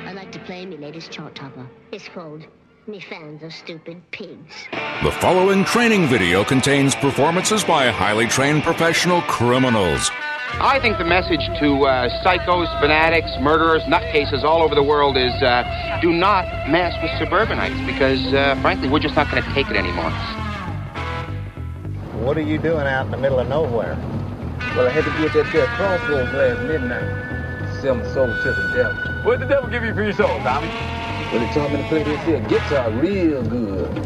I'd like to play me latest chart topper. It's called Me Fans Are Stupid Pigs. The following training video contains performances by highly trained professional criminals. I think the message to psychos, fanatics, murderers, nutcases all over the world is do not mess with suburbanites because, frankly, we're just not going to take it anymore. What are you doing out in the middle of nowhere? Well, I had to be at that there crossroads last midnight. Sell my soul to the devil. What did the devil give you for your soul, Tommy? Well, he taught me to play this here guitar real good.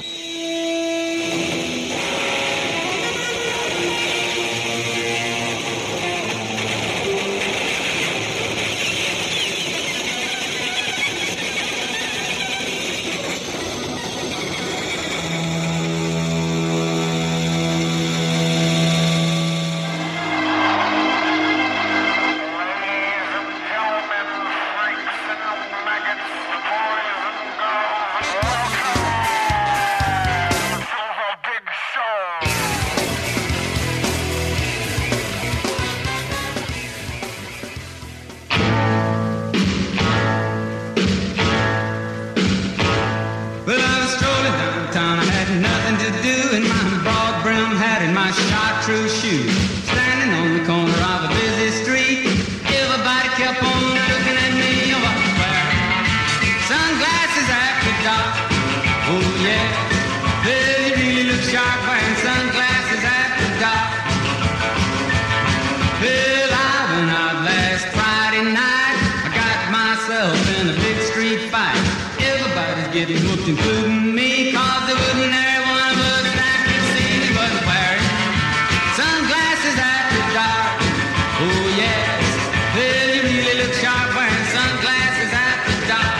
Getting hooked, including me, cause there wasn't there one of us that could see me wasn't wearing sunglasses after dark. Oh yes, well you really look sharp wearing sunglasses after dark.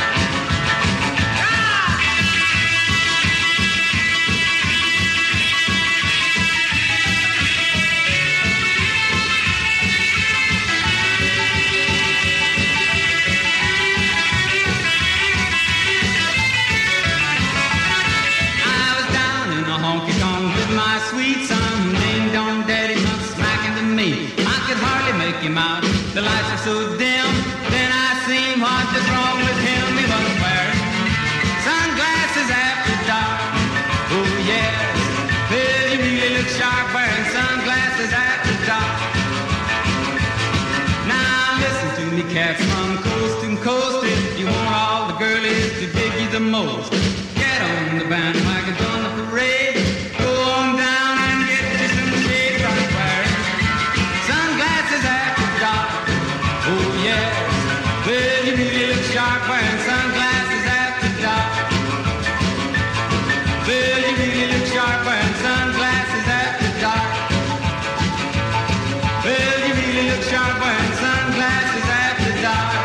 Out. The lights are so dim, then I seen what was wrong with him. He wasn't wearing sunglasses after dark. Oh yes, well you really look sharp wearing sunglasses after dark. Now listen to me cats from coast to coast. If you want all the girlies to dig you the most, get on the bandwagon, on the parade. Go on down and get you some shade right wearing sunglasses after dark. Oh yes, well you really look sharp wearing sunglasses after dark. Well you really look sharp wearing sunglasses after dark. Well you really look sharp wearing sunglasses after dark.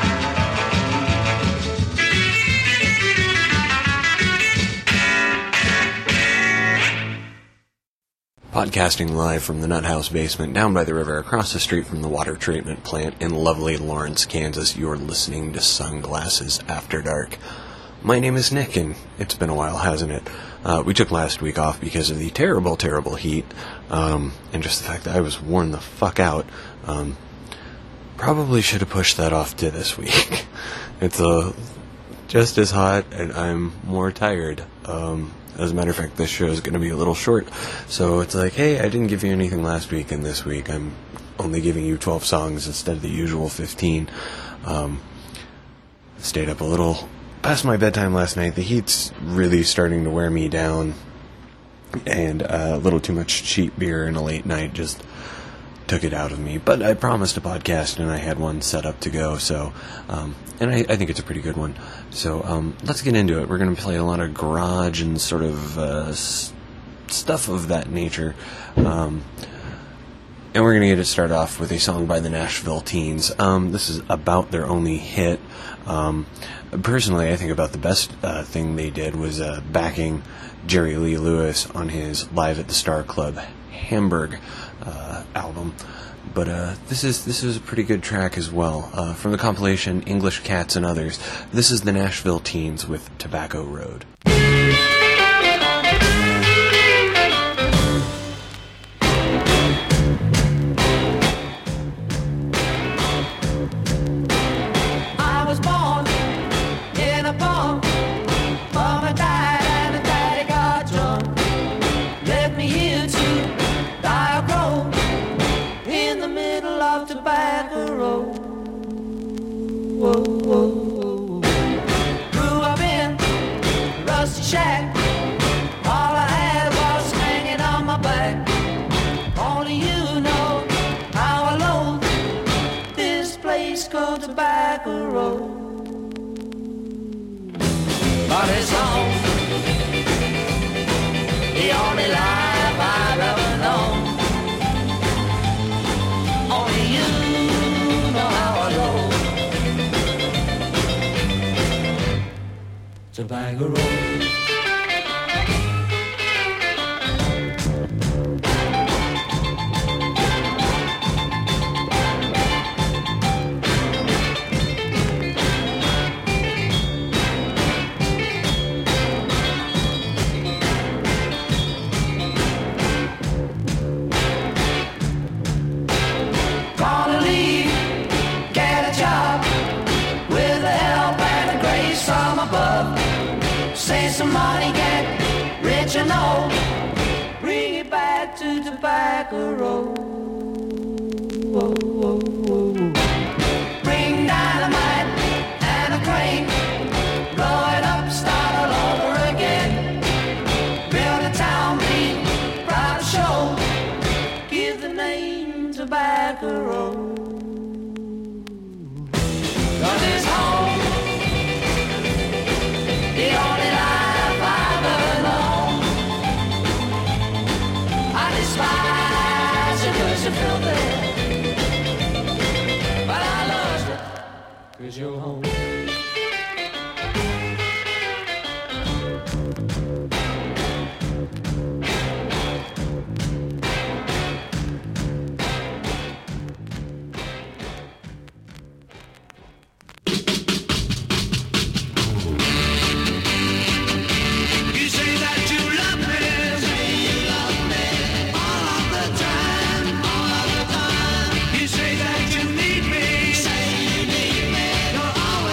Podcasting live from the Nut House basement down by the river across the street from the water treatment plant in lovely Lawrence, Kansas. You're listening to Sunglasses After Dark. My name is Nick, and it's been a while, hasn't it? We took last week off because of the terrible, terrible heat, and just the fact that I was worn the fuck out. Probably should have pushed that off to this week. It's just as hot, and I'm more tired. As a matter of fact, this show is going to be a little short, so it's like, hey, I didn't give you anything last week, and this week I'm only giving you 12 songs instead of the usual 15. Stayed up a little past my bedtime last night. The heat's really starting to wear me down, and a little too much cheap beer and a late night just took it out of me. But I promised a podcast, and I had one set up to go, so, and I think it's a pretty good one. So, let's get into it. We're going to play a lot of garage and sort of stuff of that nature. And we're going to get it started off with a song by the Nashville Teens. This is about their only hit. Personally, I think about the best thing they did was backing Jerry Lee Lewis on his Live at the Star Club Hamburg album. But this is a pretty good track as well. From the compilation English Cats and Others, this is the Nashville Teens with Tobacco Road. I was born but it's home. The only life I've ever known. Only you know how I roll. Tobacco Road. Say some money, get rich and old. Bring it back to Tobacco Road. Bring dynamite and a crane. Blow it up, start all over again. Build a town, be proud to show. Give the name Tobacco Road. 'Cause it's home. The only life I've ever known. I despise you 'cause you're filthy, but I love you 'cause you're home. Always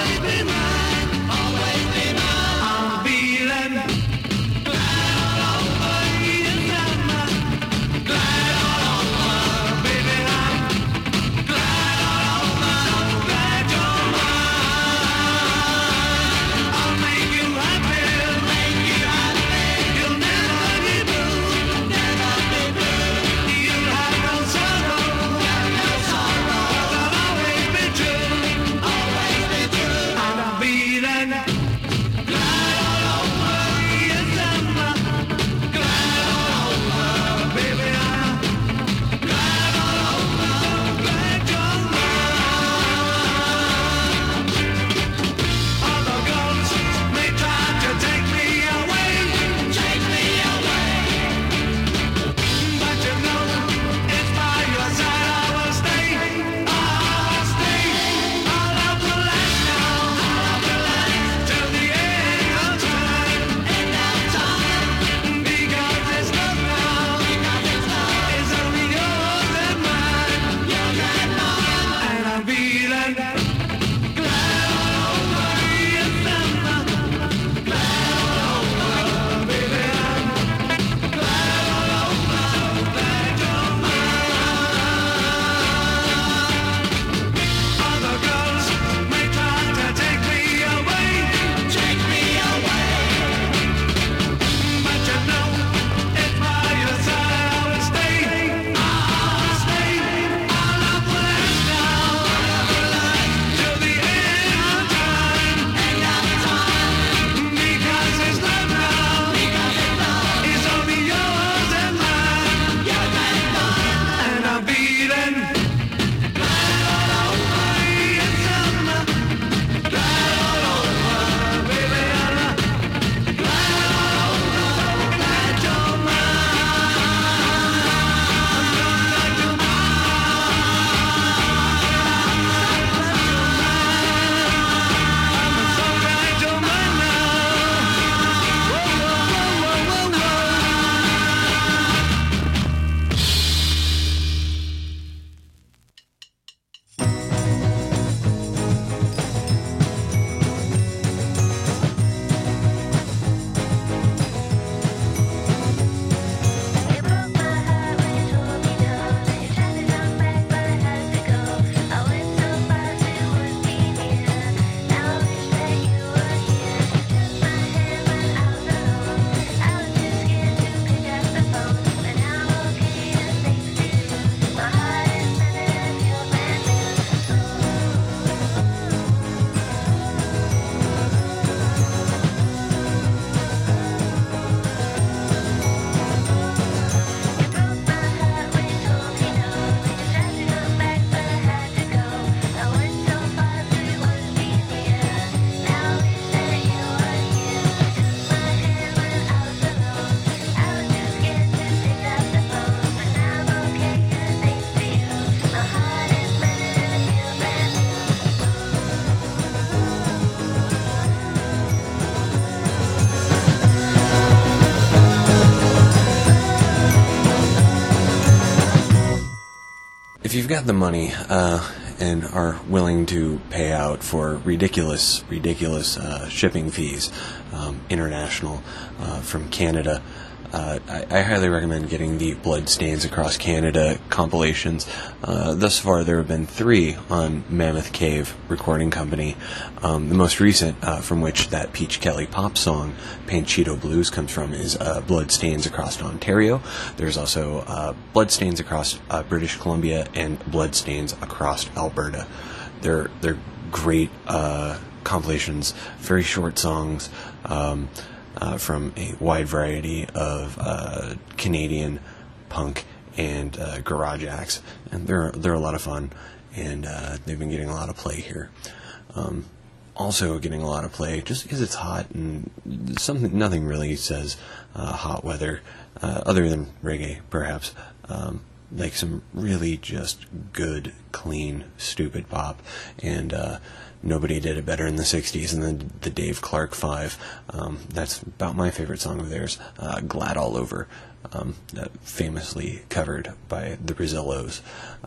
they've got the money and are willing to pay out for ridiculous shipping fees, international, from Canada. I highly recommend getting the Bloodstains Across Canada compilations. Thus far, there have been 3 on Mammoth Cave Recording Company. The most recent, from which that Peach Kelly pop song, Panchito Blues, comes from, is Bloodstains Across Ontario. There's also Bloodstains Across British Columbia and Bloodstains Across Alberta. They're great compilations, very short songs, from a wide variety of Canadian punk and garage acts, and they're a lot of fun, and they've been getting a lot of play here. Also getting a lot of play just because it's hot, and nothing really says hot weather other than reggae, perhaps. Like some really just good, clean, stupid pop, and nobody did it better in the 60s than the Dave Clark 5. That's about my favorite song of theirs, Glad All Over, famously covered by the Brazillos.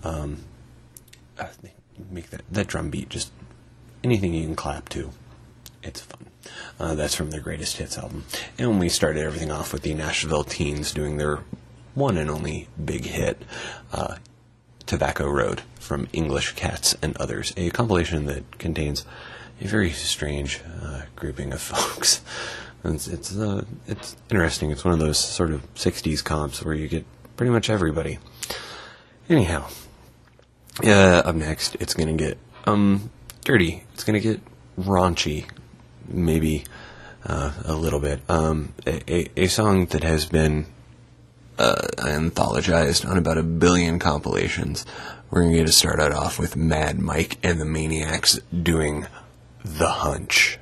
Make that drum beat just anything you can clap to. It's fun. That's from their Greatest Hits album. And we started everything off with the Nashville Teens doing their one and only big hit, Tobacco Road, from English Cats and Others, a compilation that contains a very strange grouping of folks. It's interesting. It's one of those sort of 60s comps where you get pretty much everybody. Anyhow, up next, it's going to get dirty. It's going to get raunchy, maybe a little bit. A song that has been anthologized on about 1 billion compilations. We're going to get to start it off with Mad Mike and the Maniacs doing The Hunch.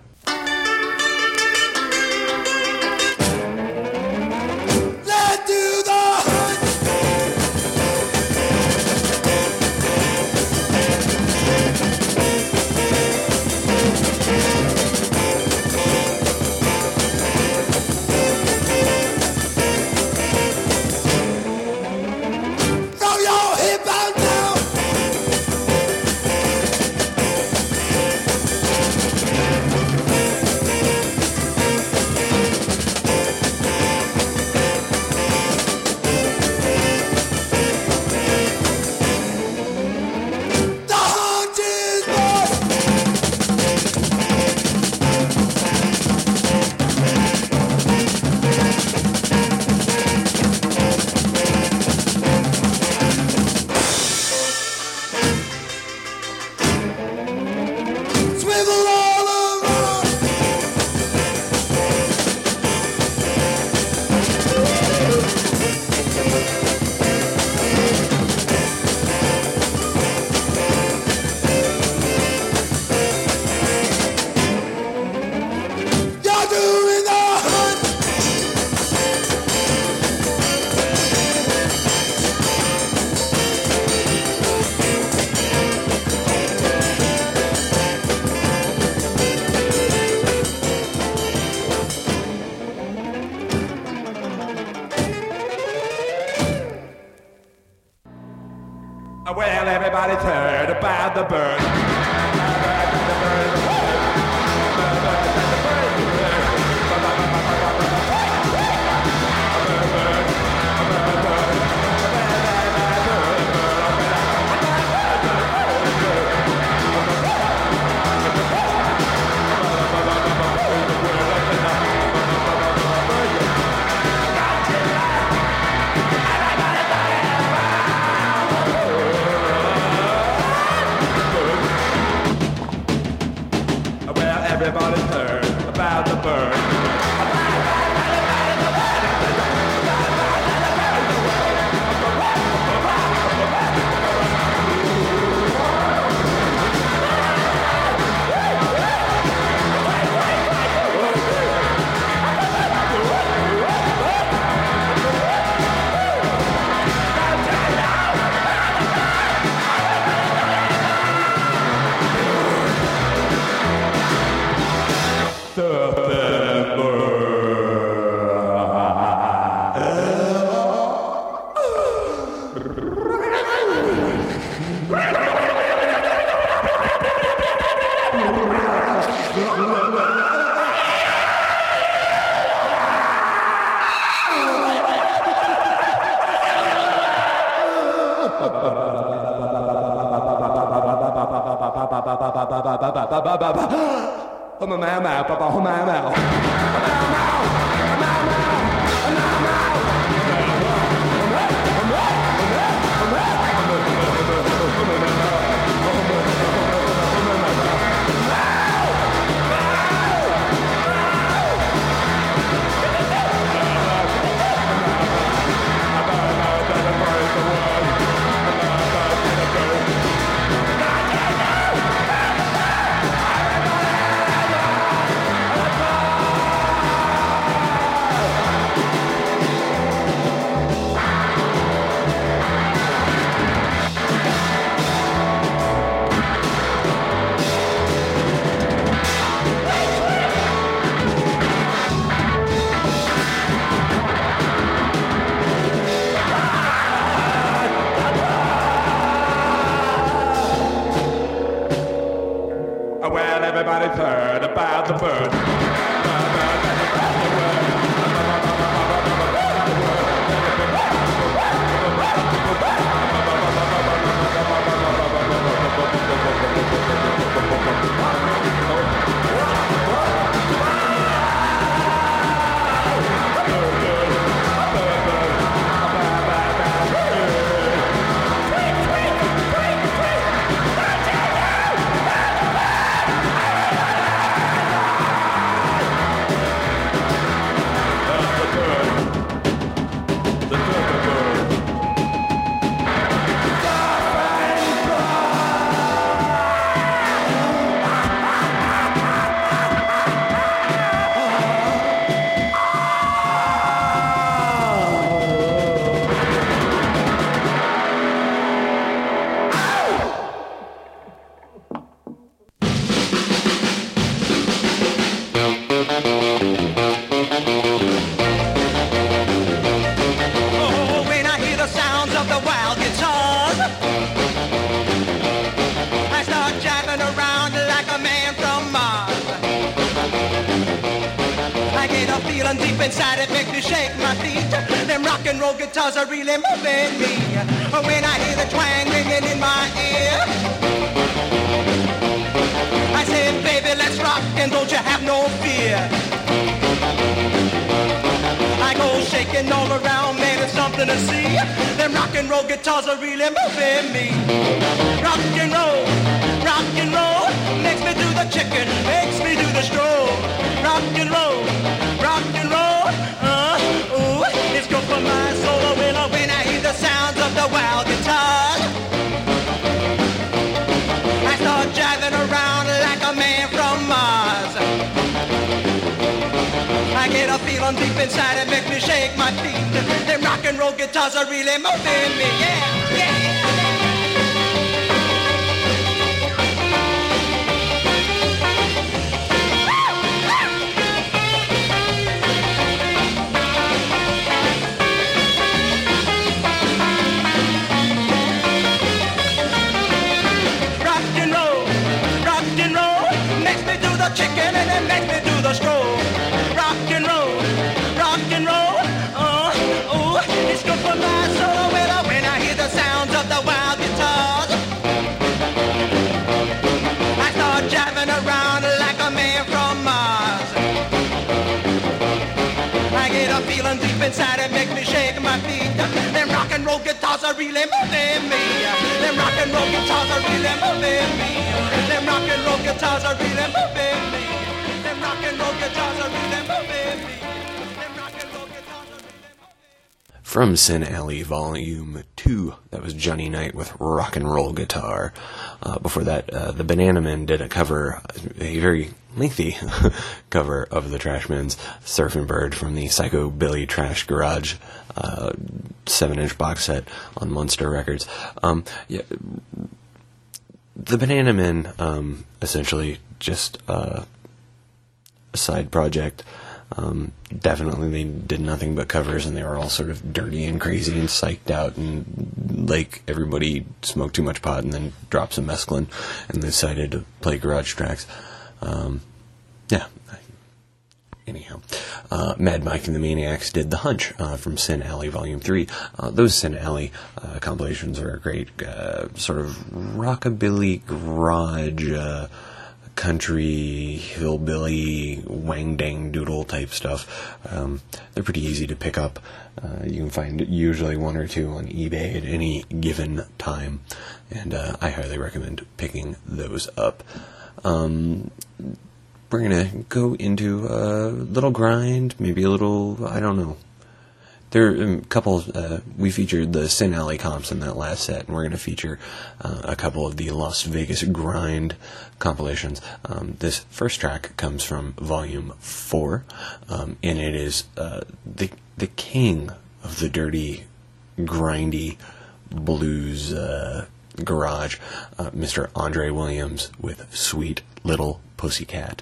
Well, everybody's heard about the bird. Everybody's heard about the bird. The Well, everybody's heard about the bird. Deep inside it makes me shake my feet. Them rock and roll guitars are really moving me. When I hear the twang ringing in my ear, I say, baby, let's rock and don't you have no fear. I go shaking all around, man, it's something to see. Them rock and roll guitars are really moving me. Rock and roll, makes me do the chicken, makes me do the stroll. Rock and roll, ooh, it's good for my soul. When I hear the sounds of the wild guitar, I start jiving around like a man from Mars. I get a feeling deep inside, it makes me shake my feet. Them rock and roll guitars are really moving me, yeah, yeah. Chicken and it makes me do the stroll. Rock and roll, ooh, it's good for my soul. When I hear the sounds of the wild guitars, I start jiving around like a man from Mars. I get a feeling deep inside, it makes me shake my feet. Them rock and roll guitars are really moving me. Them rock and roll guitars are really moving me. Them rock and roll guitars are really moving me. Them rock and roll guitars are really moving me. Them rock and roll guitars are really moving me. From Sin Alley Volume 2, that was Johnny Knight with Rock and Roll Guitar. Before that, the Banana Men did a cover, a very lengthy cover of the Trashmen's Surfing Bird from the Psycho Billy Trash Garage 7-inch box set on Monster Records. Yeah, the Banana Men, essentially just a side project. Definitely they did nothing but covers, and they were all sort of dirty and crazy and psyched out, and like everybody smoked too much pot and then dropped some mescaline and decided to play garage tracks. Yeah. Anyhow, Mad Mike and the Maniacs did The Hunch from Sin Alley Volume 3. Those Sin Alley compilations are a great sort of rockabilly garage country, hillbilly, wang-dang doodle type stuff. They're pretty easy to pick up. You can find usually one or two on eBay at any given time, and I highly recommend picking those up. We're going to go into a little grind, maybe a little, I don't know. There are a couple, we featured the Sin Alley comps in that last set, and we're going to feature a couple of the Las Vegas grind compilations. This first track comes from Volume 4, and it is the king of the dirty, grindy blues garage, Mr. Andre Williams with Sweet Little Pussycat.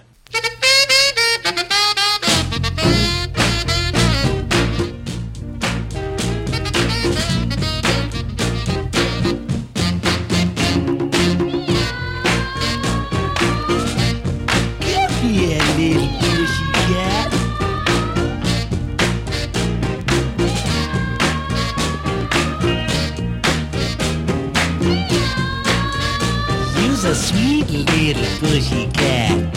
A sweet little pussycat.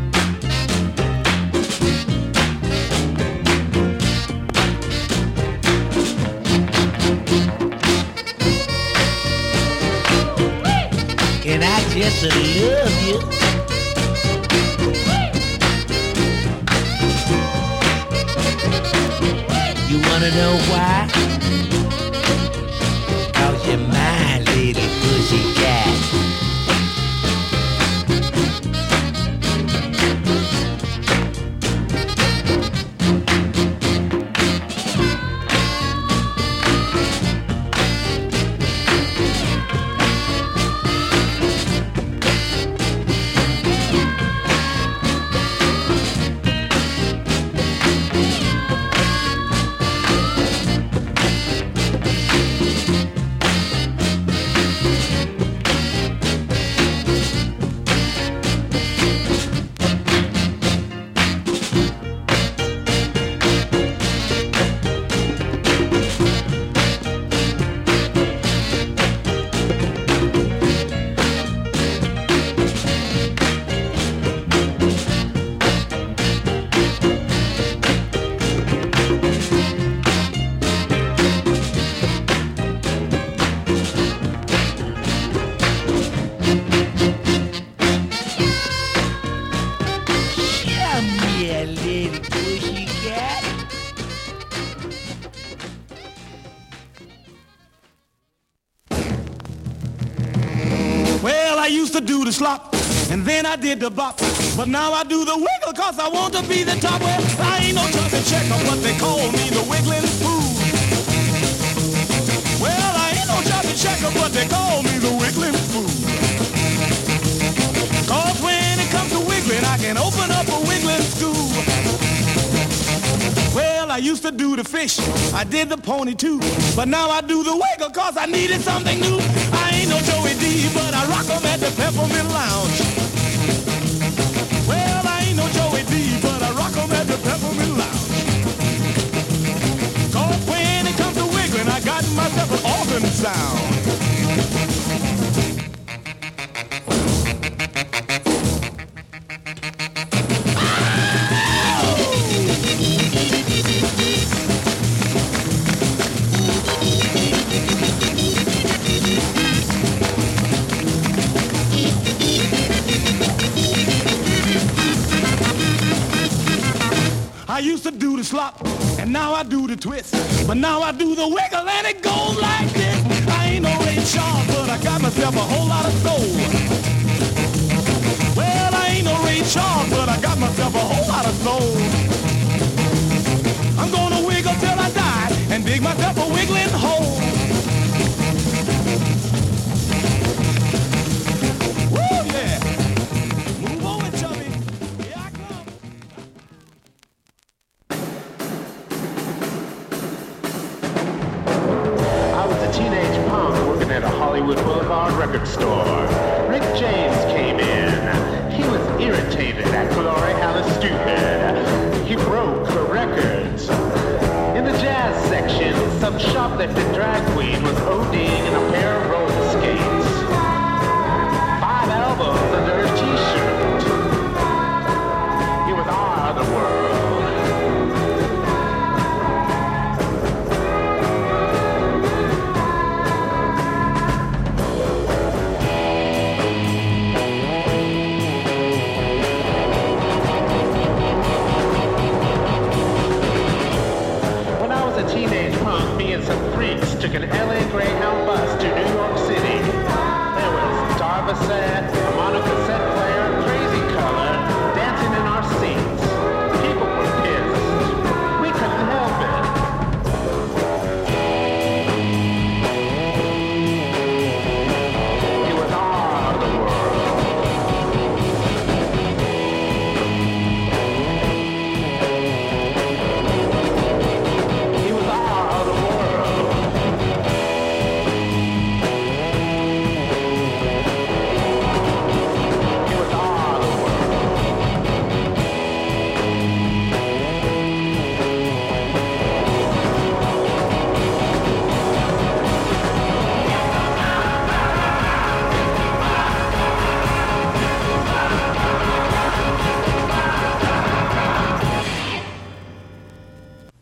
And I just love you. You wanna know why? 'Cause you're my little pussycat. Do the slop, and then I did the bop, but now I do the wiggle, cause I want to be the top. Well, I ain't no jumping checker, but they call me the wiggling fool. Well, I ain't no jumping checker, but they call me the wiggling fool. Cause when it comes to wiggling, I can open up a wiggling school. Well, I used to do the fish, I did the pony too, but now I do the wiggle, cause I needed something new. I ain't no Joey D, but I rock 'em at the Peppermint Lounge. Well, I ain't no Joey D, but I rock 'em at the Peppermint Lounge. Cause when it comes to wiggling, I got myself an organ sound. I used to do the slop, and now I do the twist. But now I do the wiggle, and it goes like this. I ain't no Ray Charles, but I got myself a whole lot of soul. Well, I ain't no Ray Charles, but I got myself a whole lot of soul. I'm gonna wiggle till I die, and dig myself a wiggling hole. Woo, yeah. Move over, chubby. Here I come. Teenage punk working at a Hollywood Boulevard record store. Rick James came in. He was irritated at Glory Alice Stupid. He broke the records. In the jazz section, some shoplifting drag queen was ODing in a pair of roller skates. 5 albums under her t-shirt.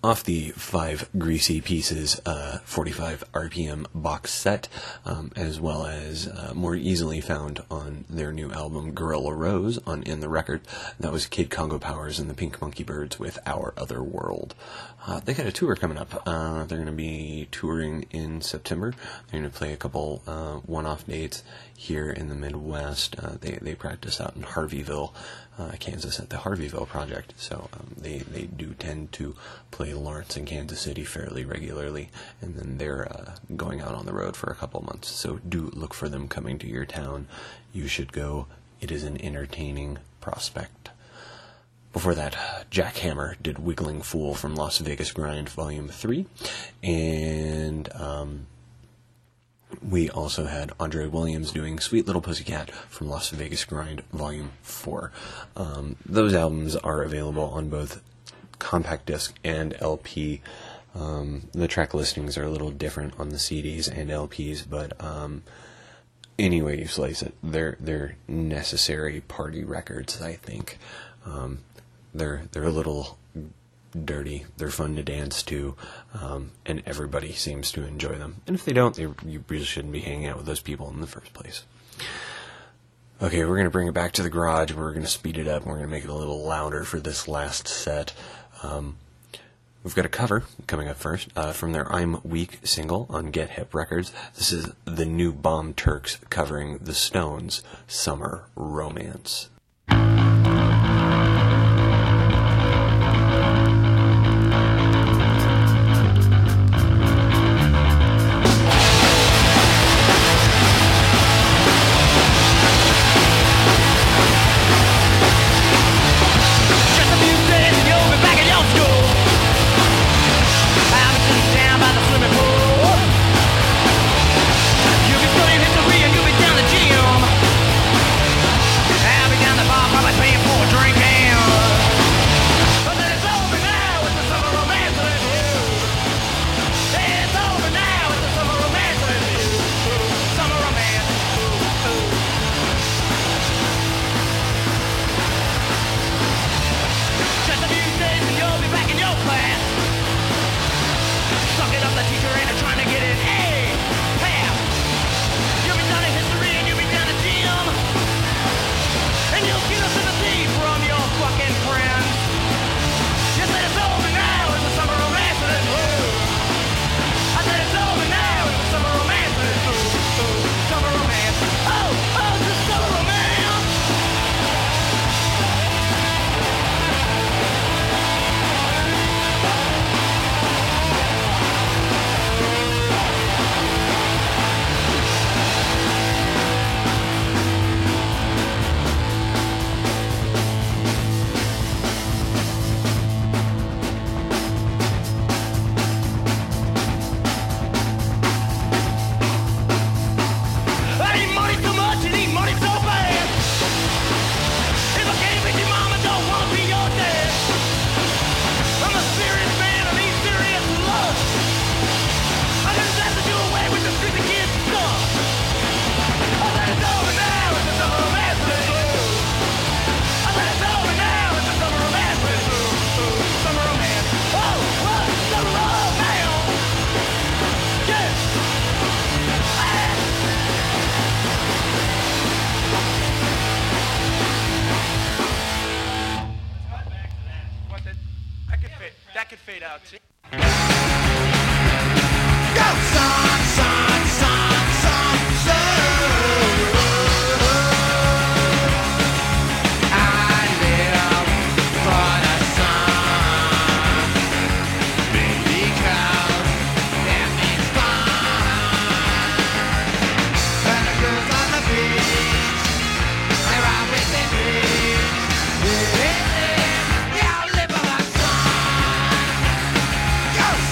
off the 5 Greasy Pieces 45 RPM box set, as well as more easily found on their new album Gorilla Rose on In the Record. That was Kid Congo Powers and the Pink Monkey Birds with Our Other World. They got a tour coming up. They're going to be touring in September. They're going to play a couple one-off dates here in the Midwest. They practice out in Harveyville, Kansas at the Harveyville Project. So they do tend to play Lawrence and Kansas City fairly regularly, and then they're going out on the road for a couple months. So do look for them coming to your town. You should go. It is an entertaining prospect. Before that, Jack Hammer did Wiggling Fool from Las Vegas Grind Volume 3, and we also had Andre Williams doing Sweet Little Pussycat from Las Vegas Grind Volume 4. Those albums are available on both compact disc and LP. The track listings are a little different on the CDs and LPs, but any way you slice it, they're necessary party records, I think. They're a little dirty, they're fun to dance to, and everybody seems to enjoy them. And if they don't, you really shouldn't be hanging out with those people in the first place. Okay, we're going to bring it back to the garage, we're going to speed it up, and we're going to make it a little louder for this last set. We've got a cover coming up first from their I'm Weak single on Get Hip Records. This is the New Bomb Turks covering the Stones' Summer Romance. Go!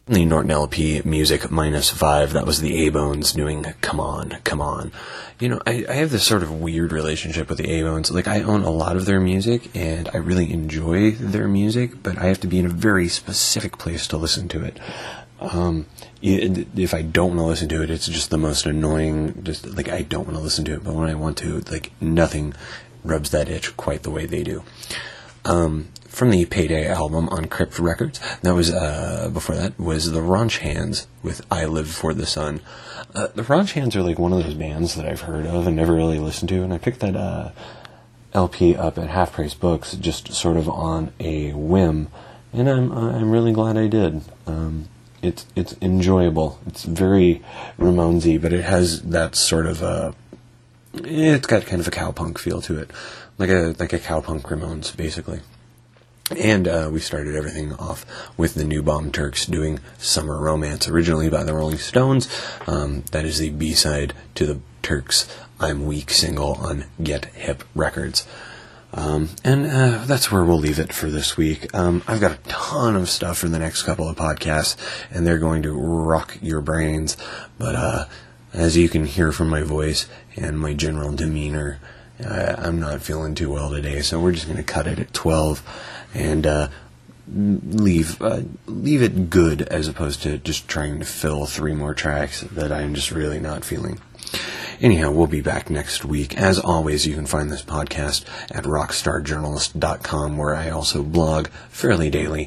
The Norton LP, Music -5, that was the A-Bones doing Come On, Come On. You know, I have this sort of weird relationship with the A-Bones. Like, I own a lot of their music, and I really enjoy their music, but I have to be in a very specific place to listen to it. If I don't want to listen to it, it's just the most annoying, just, like, I don't want to listen to it, but when I want to, like, nothing rubs that itch quite the way they do. From the Payday album on Crypt Records, that was, before that, was the Raunch Hands with I Live for the Sun. The Raunch Hands are like one of those bands that I've heard of and never really listened to, and I picked that, LP up at Half Price Books just sort of on a whim, and I'm really glad I did. It's enjoyable. It's very Ramonesy, but it has that sort of, it's got kind of a cowpunk feel to it. Like a cowpunk Ramones, basically. And we started everything off with the New Bomb Turks doing Summer Romance, originally by the Rolling Stones. That is the B-side to the Turks' I'm Weak single on Get Hip Records. And that's where we'll leave it for this week. I've got a ton of stuff for the next couple of podcasts, and they're going to rock your brains. But as you can hear from my voice and my general demeanor, I'm not feeling too well today, so we're just going to cut it at 12 and leave it good, as opposed to just trying to fill 3 more tracks that I'm just really not feeling. Anyhow, we'll be back next week. As always, you can find this podcast at rockstarjournalist.com, where I also blog fairly daily,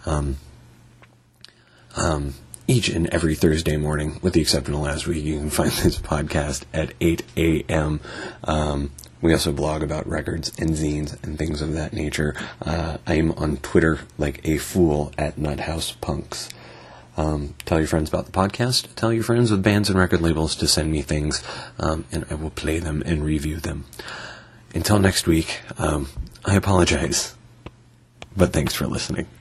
each and every Thursday morning, with the exception of last week. You can find this podcast at 8 a.m. We also blog about records and zines and things of that nature. I'm on Twitter like a fool at NutHousePunks. Tell your friends about the podcast. Tell your friends with bands and record labels to send me things, and I will play them and review them. Until next week, I apologize, but thanks for listening.